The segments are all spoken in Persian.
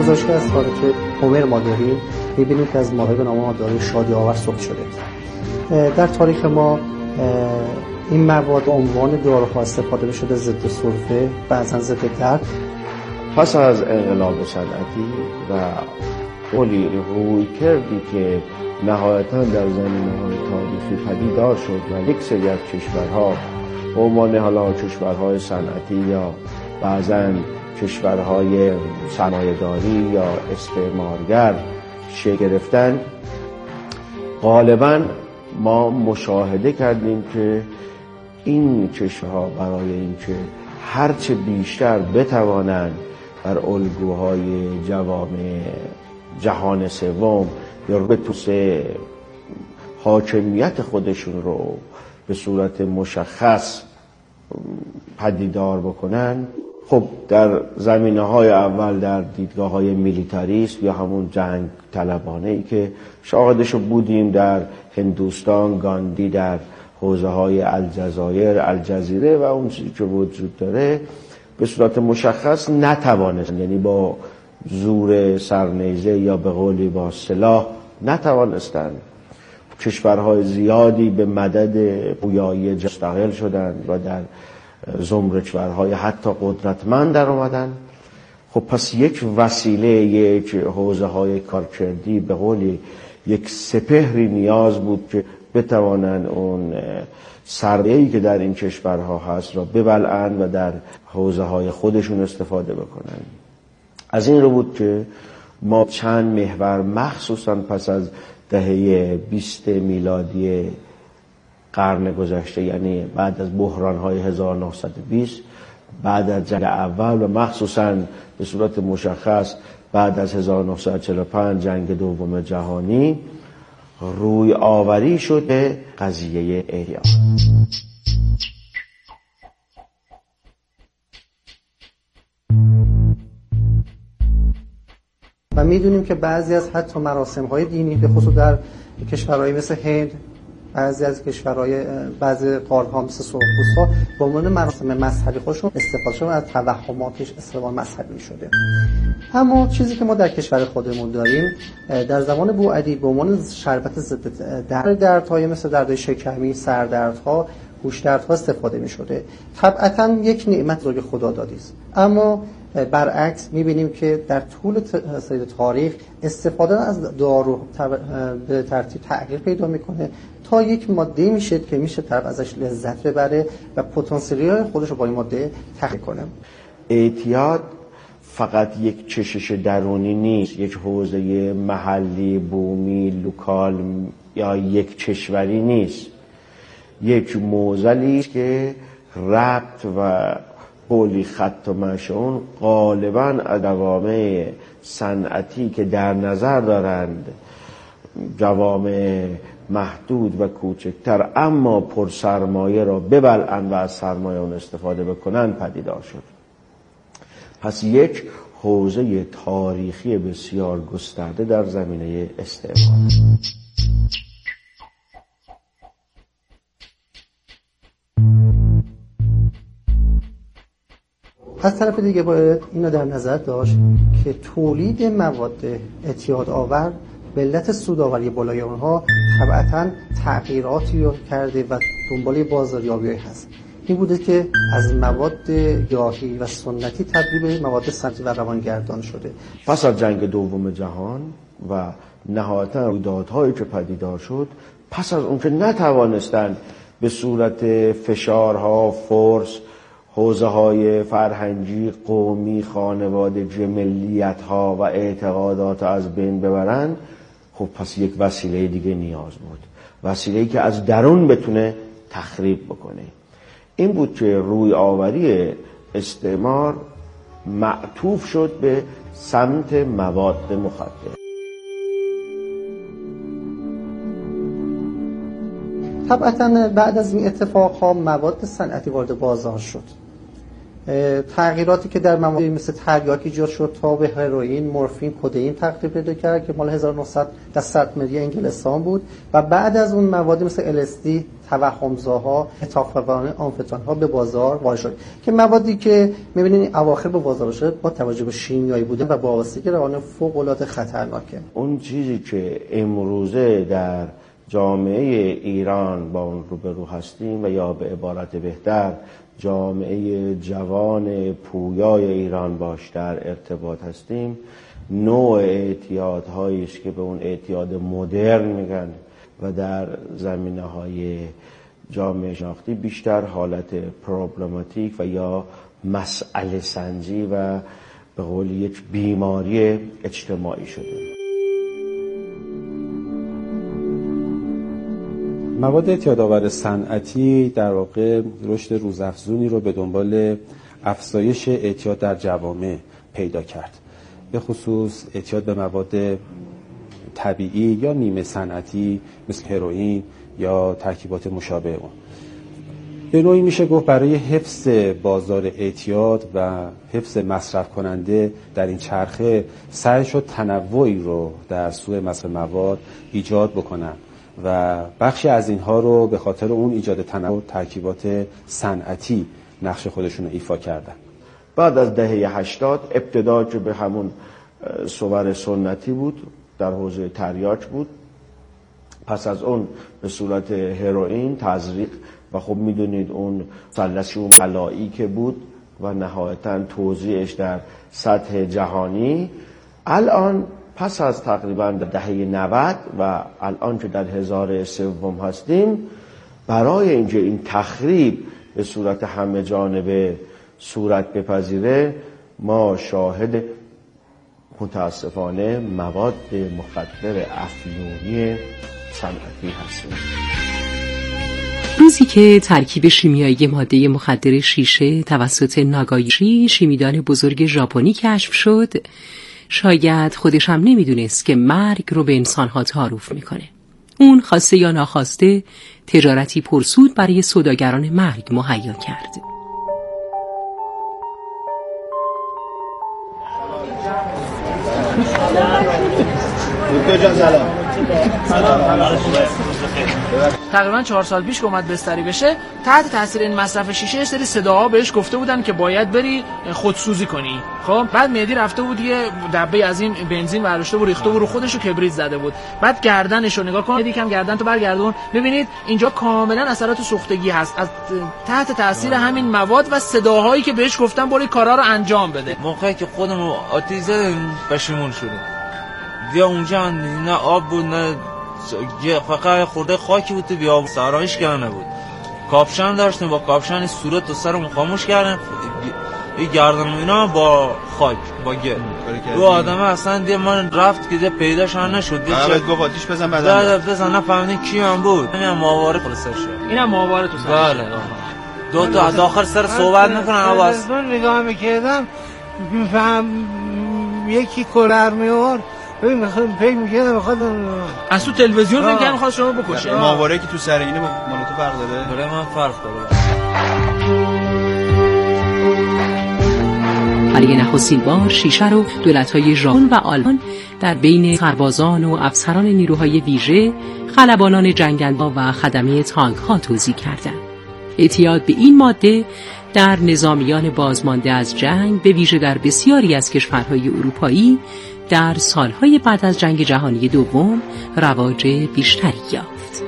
گذاشته از تاریخ هومر ما داریم، می‌بینیم که از ماهی به نام دارای شادی آور صبح شده. در تاریخ ما این مواد به عنوان داروها استفاده شده ضد سرفه، بعضا ضد درد. پس از انقلاب صنعتی و کلی روی کردی که نهایتاً در زمینه‌های تاریخی پدیدار شد و یک سری از کشورها به عنوان حالا کشورهای صنعتی یا بعضاً کشورهای سرمایه‌داری یا استعمارگر شکل گرفتن، غالباً ما مشاهده کردیم که این کشورها برای اینکه هرچه بیشتر بتوانند در الگوهای جوامع جهان سوم یا به توسعه حاکمیت خودشون رو به صورت مشخص پدیدار بکنن، خب در زمینه‌های اول در دیدگاه‌های میلیتاریسم یا همون جنگ طلبانه‌ای که شاهدشو بودیم در هندوستان، گاندی در حوزه‌های الجزایر، الجزیره و اون چیزی که وجود داره به صورت مشخص نتوانست، یعنی با زور سرنیزه یا به قولی با سلاح نتوانستند. کشورهای زیادی به مدد پویایی مستقل شدند و در زمره کشورهای حتی قدرتمند در اومدن. خب پس یک وسیله، یک حوزه‌های کارکردی به قولی یک سپهری نیاز بود که بتوانند اون سرمایه‌ای که در این کشورها هست را ببلعند و در حوزه‌های خودشون استفاده بکنند. از این رو بود که ما چند محور مخصوصاً پس از دهه 20 میلادی قرن گذشته، یعنی بعد از بحران‌های 1920، بعد از جنگ اول و مخصوصاً به صورت مشخص بعد از 1945 جنگ دوم جهانی، روی آوری شد به قضیه احیا. و میدونیم که بعضی از حتی مراسم‌های دینی به خصوص در کشورهای مثل هند، بعضی از کشورهای بعضی قاره‌ها مثل سرخپوست‌ها به عنوان مراسم مذهبی خودشون استفاده شده از توهماتش استفاده مذهبی شده. اما چیزی که ما در کشور خودمون داریم در زمان بوعلی به عنوان شربت ضد دردهای مثل دردهای شکمی، سردردها، گوش‌دردها استفاده می‌شده. طبعاً یک نعمت بزرگ خدادادی است. اما برعکس می‌بینیم که در طول تاریخ استفاده از دارو به ترتیب تغییر پیدا می‌کنه تا یک ماده میشه که میشه طرف ازش لذت ببره و پتانسیل‌های خودش رو با این ماده تخلیق کنه. اعتیاد فقط یک چشش درونی نیست، یک حوزه محلی، بومی، لوکال یا یک کشوری نیست. یک معضلی است که ربط و قولی خط و مشون غالباً جوامع صنعتی که در نظر دارند جوامع محدود و کوچکتر اما پر سرمایه را ببلعند و از سرمایه اون استفاده بکنند پدیدار شد. پس یک حوزه تاریخی بسیار گسترده در زمینه استعمار. از طرف دیگه باید اینو در نظر داشت که تولید مواد اعتیاد آور به علت سودآوری بالای اونها طبعاً تغییراتی رو کرده و دنبال بازاریابی هست. این بوده که از مواد گیاهی و سنتی تبدیل به مواد صنعتی و روانگردان شده. پس از جنگ دوم جهان و نهایتاً رویدادهایی که پدیدار شد، پس از اون که نتوانستند به صورت فشارها، فورس، حوزه‌های فرهنگی، قومی، خانوادگی، ملیت‌ها و اعتقادات از بین ببرند، خب پس یک وسیله دیگه نیاز بود، وسیله‌ای که از درون بتونه تخریب بکنه. این بود که روی آوری استعمار معطوف شد به سمت مواد مخدر. طبعاً بعد از این اتفاقها مواد صنعتی وارد بازار شد تغییراتی که در موادی مثل تریاک ایجاد شد تا به هروئین، مورفین، کدئین تغییر پیدا کرد که مال 1900 در سرمری انگلستان بود و بعد از اون موادی مثل LSD، توهمزاها، اتاق‌فواران، آمفتان‌ها به بازار وارد شد که موادی که می‌بینید اواخر به بازار شد با توجه به شیمیایی بودن و با واسطه روان فوق‌العاده خطرناکه. اون چیزی که امروزه در جامعه ایران با اون روبرو هستیم و یا به عبارت بهتر جامعه جوان پویای ایران باش در ارتباط هستیم، نوع اعتیادهایی است که به اون اعتیاد مدرن میگن و در زمینه‌های جامعه شناختی بیشتر حالت پروبلماتیک و یا مسئله سنجی و به قول یک بیماری اجتماعی شده. مواد اعتیادآور صنعتی در واقع رشد روزافزونی رو به دنبال افزایش اعتیاد در جوامع پیدا کرد، به خصوص اعتیاد به مواد طبیعی یا نیمه صنعتی مثل هروئین یا ترکیبات مشابه اون. به نوعی میشه گفت برای حفظ بازار اعتیاد و حفظ مصرف کننده در این چرخه سعی شد تنوعی رو در سوق مصرف مواد ایجاد بکنن و بخشی از اینها رو به خاطر اون ایجاد تنوع ترکیبات صنعتی نقش خودشون رو ایفا کردن. بعد از دهه 80 ابتدا که به همون صور سنتی بود، در حوزه تریاک بود، پس از اون به صورت هروئین، تزریق و خب میدونید اون مثلث ملایی که بود و نهایتاً توزیعش در سطح جهانی. الان پس از تقریباً دهه 90 و الان که در 1003 هستیم، برای اینکه این تخریب به صورت همه جانبه صورت بپذیره ما شاهد متاسفانه مواد مخدر افیونی صنعتی هستیم. روزی که ترکیب شیمیایی ماده مخدر شیشه توسط ناگایوشی، شیمیدان بزرگ ژاپنی کشف شد، شاید خودش هم نمیدونست که مرگ رو به انسانها تعارف میکنه. اون خواسته یا ناخواسته تجارتی پرسود برای سوداگران مرگ مهیا کرد. دکتر جان سلام. تقریبا 4 سال پیش که اومد بستری بشه، تحت تاثیر این مصرف شیشه سری صداها بهش گفته بودن که باید بری خودسوزی کنی. خب بعد مهدی رفته بود یه دبه از این بنزین برداشته بود ریخته بود رو خودش و کبریت زده بود. بعد گردنشو نگاه کن، یکم گردن تو برگردون، ببینید اینجا کاملا اثرات سوختگی هست از تحت تاثیر همین مواد و صداهایی که بهش گفتن برای کارا رو انجام بده. موقعی که خودمو آتیش زدیم پشیمون شدیم. بیا اونجا نه آب بود نه فقط خورده خاکی بود تو بیا سرایش کنه بود. کاپشن داشتیم، با کاپشن صورت و سرمون خاموش کردیم. این گردن اینا با خاک با گل. دو آدمه اصلا دیگه من رفت که پیداش نشد. بعد گفت آتیش بزن بعدا بزن نفهمیدین کی من بود. همین ماهواره خلاص شد. اینم ماهواره تو سر. بله. دو تا از آخر سر صحبت میکنن آواز. من نگاه میکردم میفهم یکی کلر میور. ببین میخوام فکر می‌کردم می‌خواد از تو تلویزیون فکر کنم می‌خواد شما بکشه. ماهواره که تو سر اینه با مال تو فرق داره. برای من فرق داره. برای نخستین بار شیشه رو دولت‌های ژاپن و آلمان در بین سربازان و افسران نیروهای ویژه، خلبانان جنگنده و خدمه تانک‌ها توزیع کردند. اعتیاد به این ماده در نظامیان بازمانده از جنگ، به ویژه در بسیاری از کشورهای اروپایی، در سالهای بعد از جنگ جهانی دوم رواج بیشتری یافت.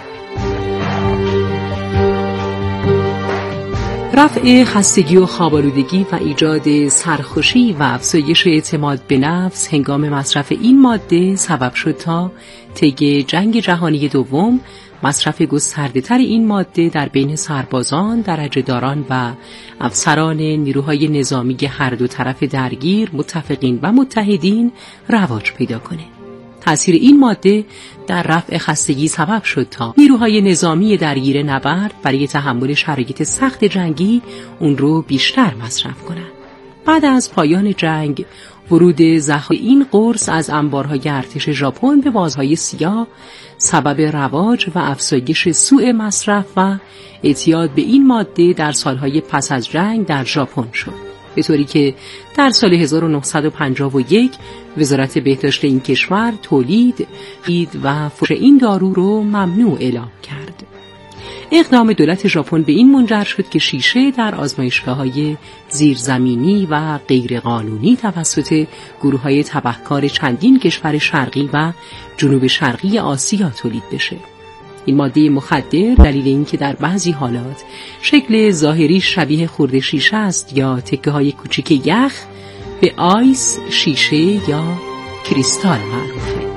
رفع خستگی و خواب‌آلودگی و ایجاد سرخوشی و افزایش اعتماد به نفس هنگام مصرف این ماده سبب شد تا طی جنگ جهانی دوم مصرف گسترده‌تر این ماده در بین سربازان، درجه‌داران و افسران نیروهای نظامی هر دو طرف درگیر، متفقین و متحدین رواج پیدا کنه. تأثیر این ماده در رفع خستگی سبب شد تا نیروهای نظامی درگیر نبرد برای تحمل شرایط سخت جنگی اون رو بیشتر مصرف کنند. بعد از پایان جنگ ورود ذخایر این قرص از انبارهای ارتش ژاپن به بازهای سیاه سبب رواج و افزایش سوء مصرف و اعتیاد به این ماده در سالهای پس از جنگ در ژاپن شد، به طوری که در سال 1951 وزارت بهداشت این کشور تولید و فروش این دارو رو ممنوع اعلام کرد. اقدام دولت ژاپن به این منجر شد که شیشه در آزمایشگاه‌های زیرزمینی و غیرقانونی توسط گروه‌های تبهکار چندین کشور شرقی و جنوب شرقی آسیا تولید بشه. این ماده مخدر دلیل اینکه در بعضی حالات شکل ظاهری شبیه خرده شیشه است یا تکه‌های کوچیک یخ به آیس، شیشه یا کریستال معروفه.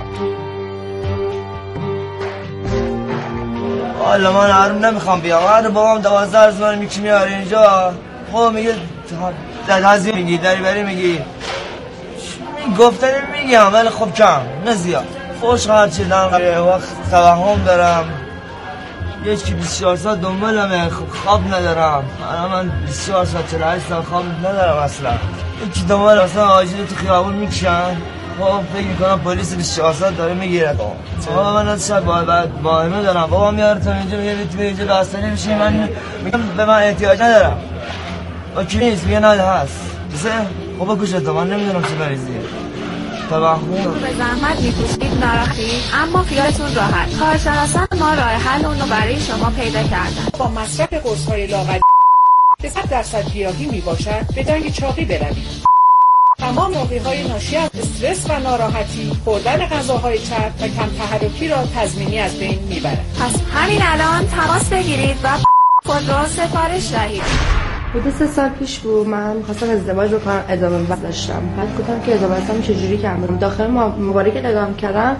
حالا من حرم نمیخوام بیام. هر بابام 12 روز من میکی میاره اینجا. خب میگه تازی میگی داری بری میگی. گفتن میگم ولی خب کم نه زیاد. خوش خرج شدم. وقت توهم دارم. یکی 24 ساعت دنبالمه، خواب ندارم. من 24 ساعت 48 ساعت خواب ندارم اصلا. یکی دنبال اصلا آجیل تو خیابون میکشن. خب فکر میکنم پلیس 24 ساعت داره میگیره. من از شب با همه دارم. بابا میاره تا اینجا میگه تو اینجا بستنی میشی. من میگم به من احتیاج ندارم. با کی نیست میگه نه هست. خب بکشت من نمیدونم چه مریضیه. به زحمت میپوشید ناراحتید اما خیالتون راحت. کارشناسان ما راه حل اون رو برای شما پیدا کردن. با مصرف قرص‌های لاغری که 100% گیاهی میباشد به جنگ چاقی بروید. تمام موقعهای ناشی از استرس و ناراحتی، خوردن غذاهای چرب و کم تحرکی را تضمینی از بین میبرد. پس همین الان تماس بگیرید و خود را سفارش دهید. حدود 3 سال پیش بود من خواستم ازدواج بکنم، ادامه وقت داشتم. بعد گفتم که ادامه وقتم چجوری کنم. داخل مبارک ادامه کردم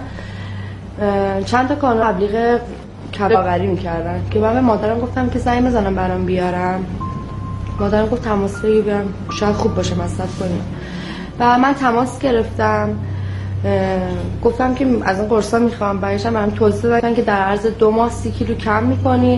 چند تا کانون تبلیغ کلاغری میکردن که من به مادرم گفتم که زنگ بزنم برام بیارم. مادرم گفت تماس بگیر بیارم شاید خوب باشه مصرف کنیم. و من تماس گرفتم، گفتم که از اون قرصا میخوام. برایشم برام توضیح دادن که در عرض 2 ماه 30 کیلو کم میکنی.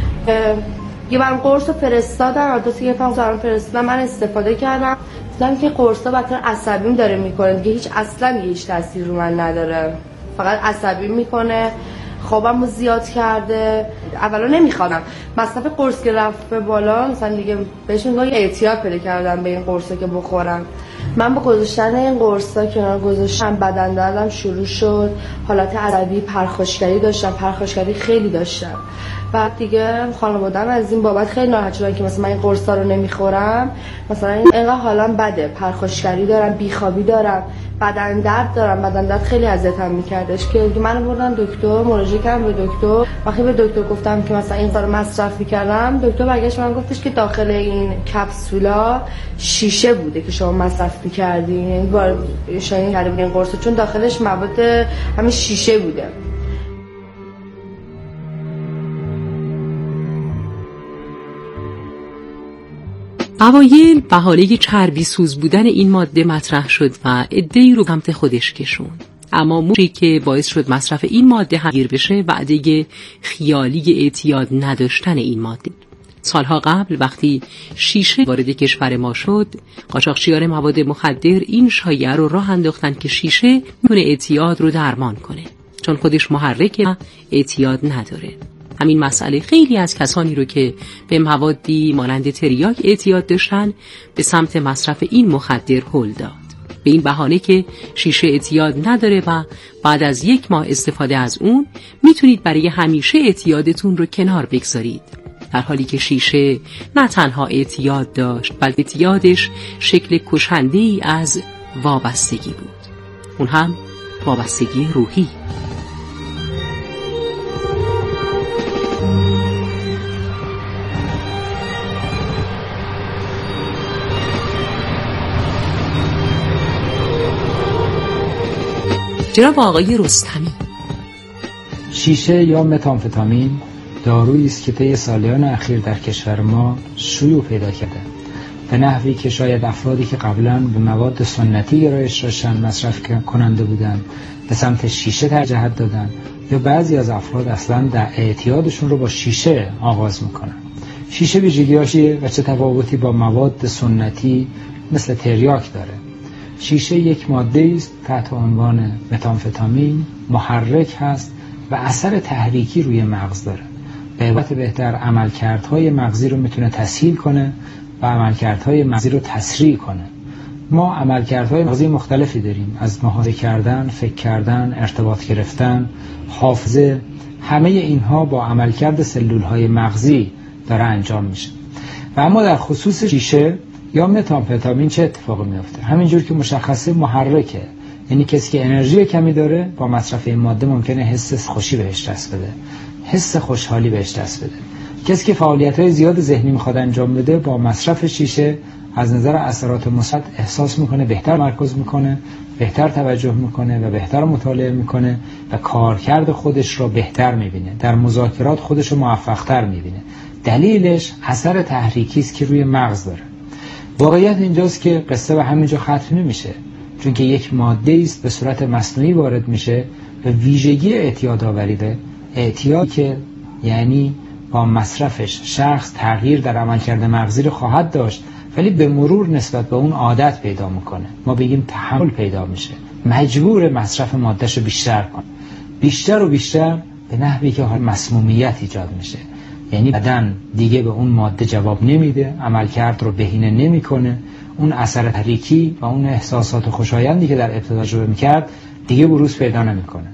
یه برام قرص رو فرستادن، آدرس گرفتم برام فرستادن، من استفاده کردم. دیدم که قرصا بدتر عصبیم داره میکنه دیگه، اصلا هیچ تاثیر رو من نداره، فقط عصبی میکنه. خوابم رو زیاد کرده. اولا نمیخوادم مصرف قرص که رفت به بالا، مثلا دیگه بهش میگم اعتیاد پیدا کردم به این قرصا که بخورم. من با گذاشتن این قرصا کنار گذاشتم بدن دردم شروع شد، حالت عصبی، پرخاشگری داشتم، پرخاشگری خیلی داشتم. بعد دیگه خانواده‌ام از این بابت خیلی ناراحت شدن که مثلا من این قرصا رو نمیخورم. مثلا اینقدر حالم بده، پرخاشگری دارم، بیخوابی دارم، بدن درد دارم. بدن درد خیلی اذیتم میکردش که منو بردن دکتر، مراجعه کردم به دکتر. وقتی به دکتر گفتم که مثلا این رو مصرف میکردم، دکتر برگشت من گفتش که داخل این کپسولا شیشه بوده که شما مصرف میکردین. یعنی بار شاید کرده بودین قرص چون داخلش مواد همین شیشه بوده. اوایل بهانه چربی سوز بودن این ماده مطرح شد و عده‌ای رو سمت خودش کشوند. اما موجی که باعث شد مصرف این ماده همگیر بشه وعده خیالی اعتیاد نداشتن این ماده. سالها قبل وقتی شیشه وارد کشور ما شد، قاچاقچیان مواد مخدر این شایعه رو راه انداختن که شیشه میتونه اعتیاد رو درمان کنه چون خودش محرک اعتیاد نداره. همین مسئله خیلی از کسانی رو که به موادی مانند تریاک اعتیاد داشتن به سمت مصرف این مخدر هل داد، به این بهانه که شیشه اعتیاد نداره و بعد از 1 ماه استفاده از اون میتونید برای همیشه اعتیادتون رو کنار بگذارید، در حالی که شیشه نه تنها اعتیاد داشت بلکه اعتیادش شکل کشنده‌ای از وابستگی بود، اون هم وابستگی روحی. جناب آقای رستمی: شیشه یا متامفتامین دارویی است که طی سالیان اخیر در کشور ما شیوع پیدا کرده، به نحوی که شاید افرادی که قبلا به مواد سنتی گرایش داشتند مصرف کننده بودند به سمت شیشه ترجیح دادند، یا بعضی از افراد اصلا در اعتیادشون رو با شیشه آغاز میکنن. شیشه ویژگی‌هاش و چه تفاوتی با مواد سنتی مثل تریاک داره؟ شیشه یک ماده است تحت عنوان متامفتامین، محرک هست و اثر تحریکی روی مغز داره. به عبارت بهتر عملکردهای مغزی رو میتونه تسهیل کنه و عملکردهای مغزی رو تسریع کنه. ما عملکردهای مغزی مختلفی داریم، از محاسبه کردن، فکر کردن، ارتباط گرفتن، حافظه، همه اینها با عملکرد سلولهای مغزی داره انجام میشه. و اما در خصوص شیشه یا متامفتامین چه اتفاقی میفته؟ همینجور که مشخصه محرکه، یعنی کسی که انرژی کمی داره با مصرف این ماده ممکنه حس خوشی بهش دست بده، حس خوشحالی بهش دست بده. کسی که فعالیت‌های زیاد ذهنی میخواد انجام بده با مصرف شیشه از نظر اثرات مثبت احساس میکنه، بهتر مرکز میکنه، بهتر توجه میکنه و بهتر مطالعه میکنه و کارکرد خودش رو بهتر میبینه، در مذاکرات خودش رو موفق‌تر میبینه. دلیلش اثر تحریکی است که روی مغز داره. واقعیت اینجاست که قصه به همینجا ختم نمیشه، چون که یک ماده است به صورت مصنوعی وارد میشه و ویژگی اعتیاد آوریده. اعتیاد که یعنی با مصرفش شخص تغییر در عملکرد مغزی رو خواهد داشت، ولی به مرور نسبت به اون عادت پیدا میکنه. ما بگیم تحمل پیدا میشه، مجبور مصرف مادهشو بیشتر کنه، بیشتر و بیشتر، به نحوی که حال مسمومیت ایجاد میشه. یعنی بدن دیگه به اون ماده جواب نمیده، عملکرد رو بهینه نمیکنه، اون اثر تحریکی و اون احساسات خوشایندی که در ابتدا تجربه میکرد دیگه بروز پیدا نمیکنه.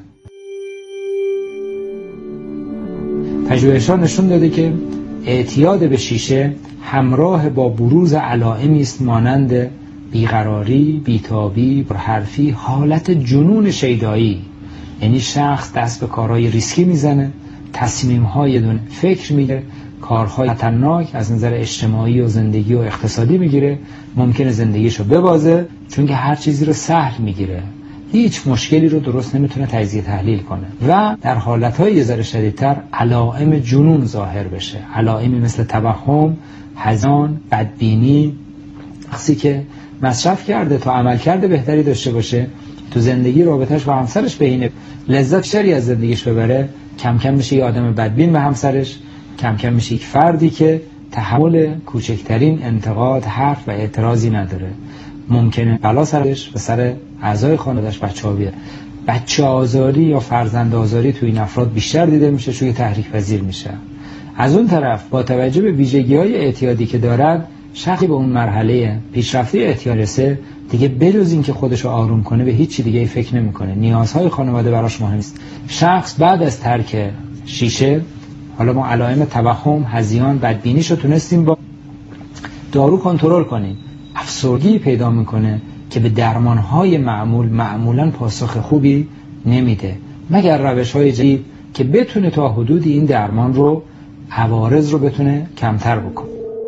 تجربه‌ها نشون داده که اعتیاد به شیشه همراه با بروز علائمی است مانند بیقراری، بیتابی، پرحرفی، حالت جنون شیدایی. یعنی شخص دست به کارهای ریسکی میزنه، تصمیم‌های دون فکر میگیره، کارهای خطرناک از نظر اجتماعی و زندگی و اقتصادی میگیره، ممکنه زندگیشو ببازه چون که هر چیزی رو سهل میگیره، هیچ مشکلی رو درست نمیتونه تجزیه تحلیل کنه و در حالتهای یه ذره شدیدتر علائم جنون ظاهر بشه، علائمی مثل توهم، هذیان، بدبینی. شخصی که مصرف کرده تا عملکرد بهتری داشته باشه، تو زندگی رابطه‌اش با همسرش بهینه، لذت شری از زندگیش ببره، کم کم میشه یه آدم بدبین به همسرش، کم کم میشه یک فردی که تحمل کوچکترین انتقاد، حرف و اعتراضی نداره. ممکنه بلا سرش و سر اعضای خانواده‌اش بچه‌ها بیاد. بچه آزاری یا فرزند آزاری تو این افراد بیشتر دیده میشه، چون تحریک پذیر میشه. از اون طرف با توجه به ویژگی‌های اعتیادی که دارد، شخصی به اون مرحله پیشرفته اعتیاد رسه دیگه بجز این که خودشو آروم کنه به هیچ چیز دیگه فکر نمی‌کنه. نیازهای خانواده براش مهم نیست. شخص بعد از ترک شیشه، حالا ما علائم توهم، هذیان، بدبینیشو تونستیم با دارو کنترل کنیم، افسردگی پیدا میکنه که به درمانهای معمولاً پاسخ خوبی نمیده، مگر روش‌های جدید که بتونه تا حدودی این درمان رو، عوارض رو بتونه کمتر بکنه.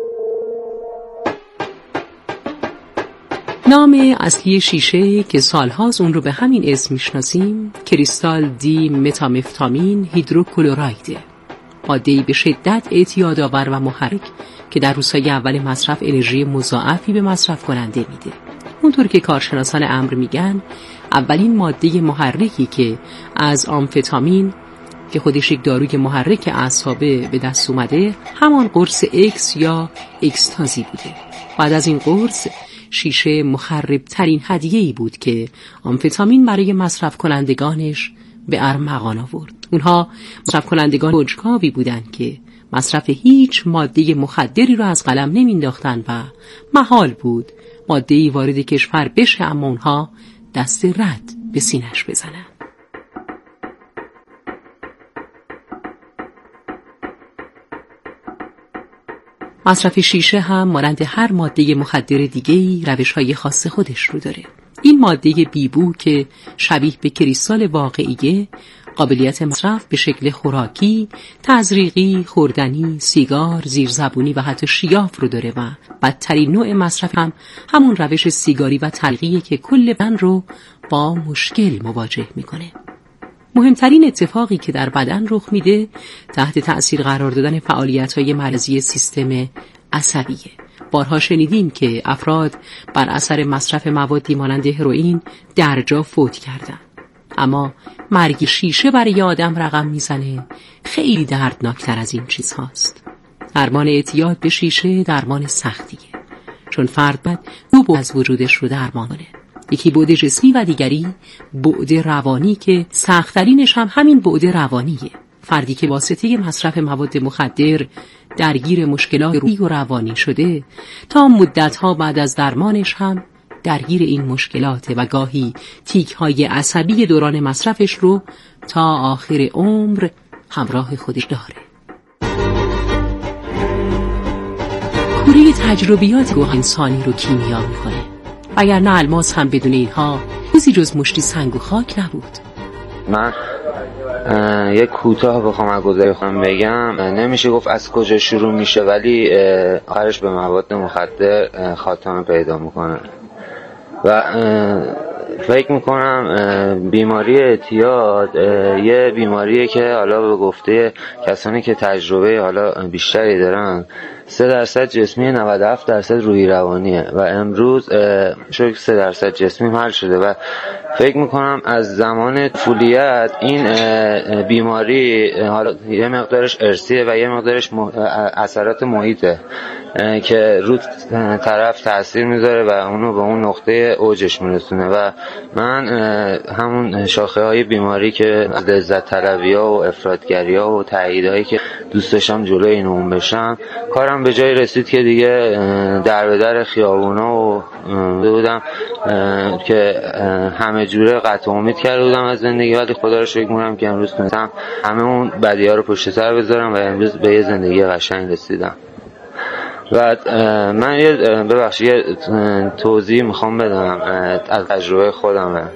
نام اصلی شیشه که سالهاست اون رو به همین اسم میشناسیم، کریستال دی متامفتامین هیدروکلورایده، ماده‌ای به شدت اعتیادآور و محرک که در روزهای اول مصرف انرژی مضاعفی به مصرف کننده میده. اونطور که کارشناسان امر میگن، اولین ماده محرکی که از آمفتامین که خودش یک داروی محرک اعصابه به دست اومده، همان قرص اکس یا اکستازی بوده. بعد از این قرص، شیشه مخرب ترین هدیه‌ای بود که آمفتامین برای مصرف کنندگانش به ارمغان آورد. اونها مصرف کنندگان کنجکاوی بودند که مصرف هیچ ماده مخدری رو از قلم نمینداختن و محال بود ماده‌ای وارد کشور بشه اما اونها دست رد به سینه‌اش بزنن. مصرف شیشه هم مانند هر ماده مخدر دیگه‌ای روش‌های خاص خودش رو داره. این ماده بیبو که شبیه به کریستال واقعیه، قابلیت مصرف به شکل خوراکی، تزریقی، خوردنی، سیگار، زیرزبونی و حتی شیاف رو داره و بدترین نوع مصرف هم همون روش سیگاری و تلقیه که کل بدن رو با مشکل مواجه میکنه. مهمترین اتفاقی که در بدن رخ میده تحت تأثیر قرار دادن فعالیت‌های مرزی سیستم عصبیه. بارها شنیدیم که افراد بر اثر مصرف موادی مانند هروئین درجا فوت کردن. اما مرگ شیشه برای آدم رقم میزنه خیلی دردناکتر از این چیزهاست. درمان اعتیاد به شیشه درمان سختیه، چون فرد باید دو از وجودش رو درمان کنه. یکی بعد جسمی و دیگری بعد روانی که سخت‌ترینش هم همین بعد روانیه. فردی که واسطه مصرف مواد مخدر درگیر مشکلات روحی و روانی شده تا مدت‌ها بعد از درمانش هم درگیر این مشکلاته و گاهی تیک‌های عصبی دوران مصرفش رو تا آخر عمر همراه خودش داره. کوره تجربیات روح انسانی رو کیمیا میکنه. اگر نه الماس هم بدون اینها چیزی جز مشتی سنگ و خاک نبود. من یک کوتاه بخوام از گذشته خودم بگم، نمیشه گفت از کجا شروع میشه ولی آخرش به مواد مخدر خاتمه پیدا میکنه و فکر میکنم بیماری اعتیاد یه بیماریه که حالا به گفته کسانی که تجربه حالا بیشتری دارن 3% جسمی 97% روحی روانیه و امروز شاید 3% جسمی حل شده و فکر میکنم از زمان طفولیت این بیماری حالا یه مقدارش ارثیه و یه مقدارش اثرات محیطه که رو طرف تاثیر میذاره و اونو به اون نقطه اوجش میرسونه و من همون شاخه های بیماری که لذت طلبی ها و افراطگری ها و تاییدهایی که دوست داشتم جلوی این اون بشم کارم به جای رسید که دیگه در به در خیابونا و بودم که همه جوره قطع امید کرده بودم از زندگی ولی خدا رو شکر میکنم که امروز تونستم همه اون بدی ها رو پشت سر بذارم و امروز به یه زندگی قشنگ رسیدم. و من یه توضیح میخوام بدم از تجربه خودم.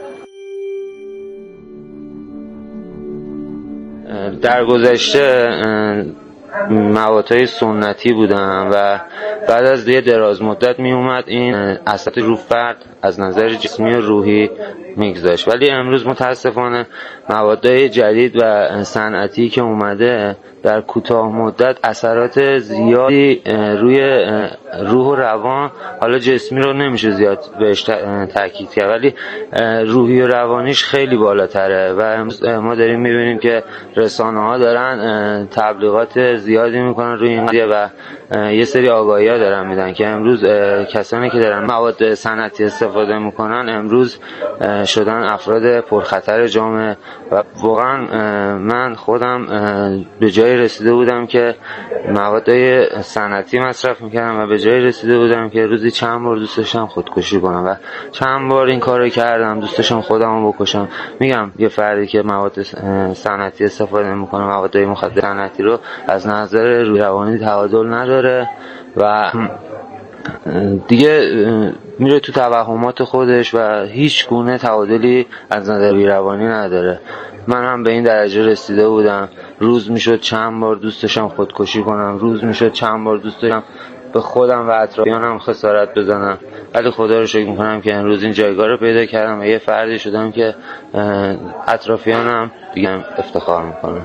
در گذشته موادهای سنتی بودم و بعد از یه دراز مدت می اومد این اثرات رو فرد از نظر جسمی و روحی میگذاشت ولی امروز متاسفانه موادهای جدید و صنعتی که اومده در کوتاه مدت اثرات زیادی روی روح و روان، حالا جسمی رو نمیشه زیاد بهش تاکید کرد ولی روحی و روانیش خیلی بالاتره و امروز ما داریم میبینیم که رسانه ها دارن تبلیغات زیادی میکنن روی این قضیه و یه سری آگاهی ها دارن میدن که امروز کسانی که دارن مواد صنعتی استفاده میکنن امروز شدن افراد پرخطر جامعه و واقعا من خودم به جای رسیده بودم که موادهای صنعتی مصرف میکردم و به جای رسیده بودم که روزی چند بار دوست داشتم خودکشی کنم و چند بار این کارو کردم، دوست داشتم خودمو بکشم. میگم یه فردی که مواد صنعتی استفاده میکنه موادهای مخدر صنعتی رو از نظر روحی روانی تعادل نداره و دیگه میره تو توهمات خودش و هیچ گونه تعادلی از نظر روحی روانی نداره. من هم به این درجه رسیده بودم، روز میشد چند بار دوست داشتم خودکشی کنم، روز میشد چند بار دوست داشتم به خودم و اطرافیانم خسارت بزنم ولی خدا رو شکر میکنم که امروز این جایگاه رو پیدا کردم و یه فردی شدم که اطرافیانم دیگه افتخار میکنم.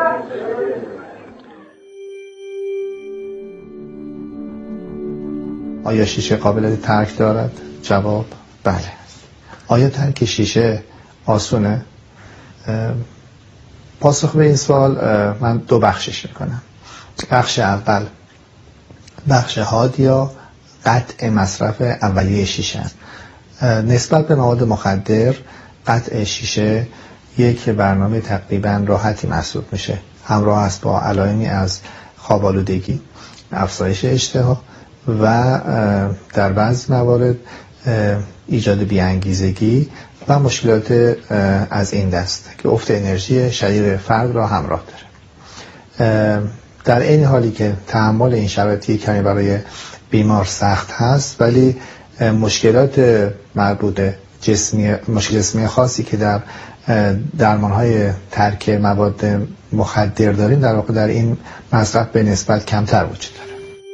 آیا شیشه قابلیت ترک دارد؟ جواب بله. آیا ترک شیشه آسونه؟ پاسخ به این سوال من دو بخشش میکنم. بخش اول بخش حاد یا قطع مصرف اولیه شیشه. نسبت به مواد مخدر قطع شیشه یک برنامه تقریبا راحتی محسوب میشه، همراه است با علائمی از خواب آلودگی، افزایش اشتها و در بعضی موارد ایجاد بی‌انگیزگی و مشکلات از این دست که افت انرژی شدید فرد را همراه داره. در این حالی که تحمل این شرایط کمی برای بیمار سخت هست ولی مشکلات مربوط مشکل جسمی خاصی که در درمان‌های ترک مواد مخدر داریم در واقع در این مصرف به نسبت کمتر وجود داره.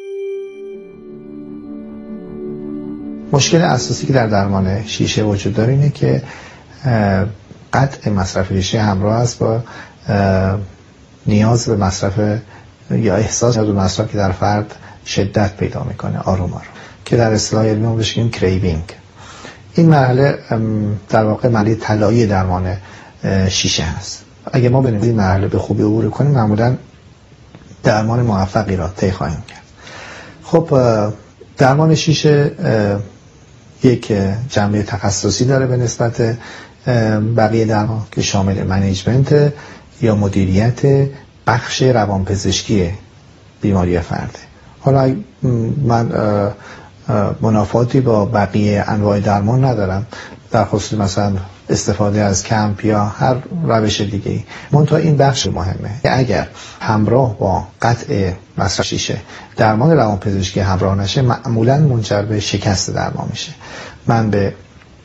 مشکل اساسی که در درمان شیشه وجود داره اینه که قطع مصرف شیشه همراه است با نیاز به مصرف یا احساس به مصرف که در فرد شدت پیدا میکنه آروم که در اصطلاح علمی ما بهش میگیم کریوینگ. این مرحله در واقع مرحله طلایی درمان شیشه هست. اگه ما به این مرحله به خوبی عبور کنیم معمولا درمان موفقی را طی خواهیم کرد. خب درمان شیشه یک جنبه تخصصی داره به نسبت بقیه درمان که شامل منیجمنت یا مدیریت بخش روانپزشکی بیماری فرده. حالا من منافاتی با بقیه انواع درمان ندارم در خصوص مثلا استفاده از کمپ یا هر روش دیگه‌ای، منتها این بخش مهمه. اگر همراه با قطع مصرف شیشه درمان روانپزشکی همراه نشه، معمولا منجر به شکست درمان میشه. من به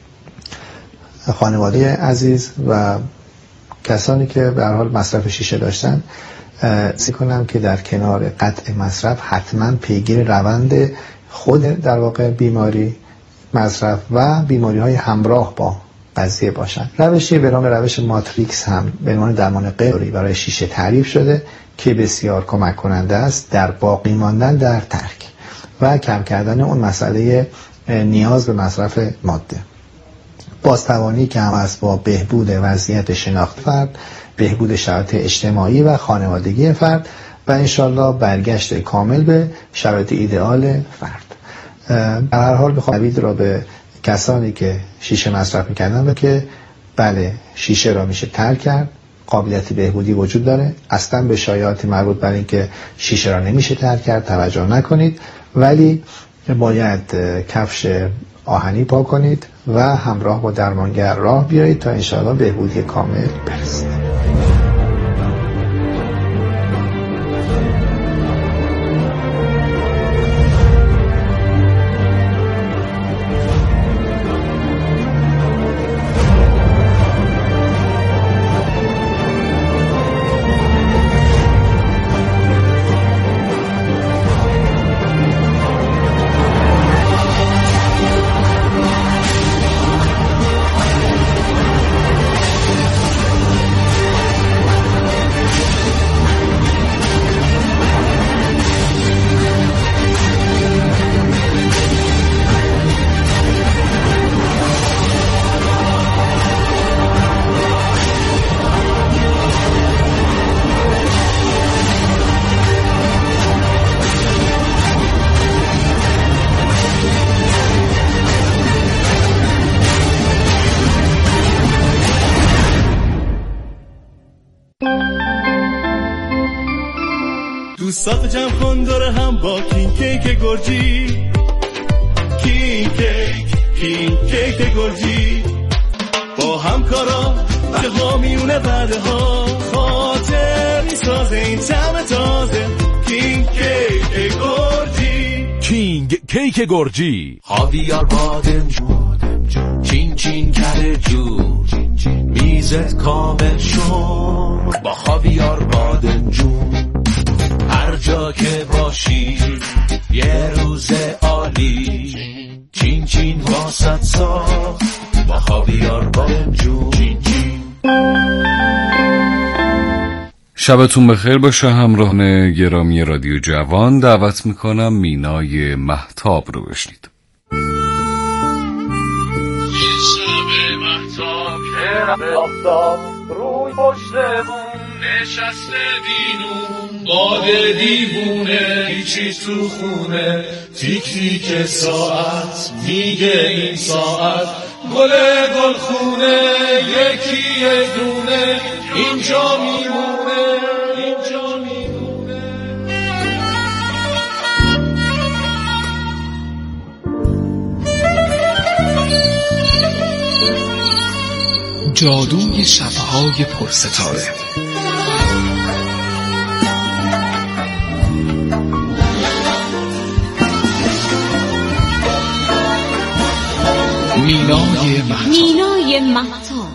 خانواده عزیز و کسانی که به هر حال مصرف شیشه داشتن سعی کنم که در کنار قطع مصرف حتما پیگیر روند خود در واقع بیماری، مصرف و بیماری‌های همراه با قضیه باشن. روشی به نام روش ماتریکس هم به عنوان درمان غیری برای شیشه تعریف شده که بسیار کمک کننده است در باقی ماندن در ترک و کم کردن اون مسئله نیاز به مصرف ماده. بازتوانی که هم است با بهبود وضعیت شناخت فرد، بهبود شرایط اجتماعی و خانوادگی فرد و انشالله برگشت کامل به شرایط ایدئال فرد. در هر حال بخوام تبریک را به کسانی که شیشه مصرف میکردن و که بله شیشه را میشه ترک کرد، قابلیت بهبودی وجود داره، اصلا به شایعاتی مربوط بر این که شیشه را نمیشه ترک کرد توجه نکنید، ولی باید کفش آهنی پا کنید و همراه با درمانگر راه بیایید تا انشاءالله بهبودی کامل برسید. دوستات جمع کن دور هم با کینگ کیک گرجی، کینگ کیک گرجی، با همکارا وقت ها میونه بعده ها خاطر میسازه این طعم تازه. کینگ کیک گرجی، کینگ کیک گرجی، خاویار بادمجون چین چین کره جون، میزت کامل شد با خاویار بادمجون. هر جا که باشی یه روز عالی، چین چین واسط ساخت با خاویار بادمجون. شبتون بخیر باشه همراهان گرامی رادیو جوان. دعوت میکنم مینای مهتاب رو بشنید. شب مهتاب که آفتاب روی پشتمون نشسته بینون، باد دیوونه هیچی تو خونه، تیک تیک ساعت میگه این ساعت گل خونه، یکی یه دونه اینجا میمونه، اینجا میمونه. جادوی شبهای پرستاره. مینای مهتاب.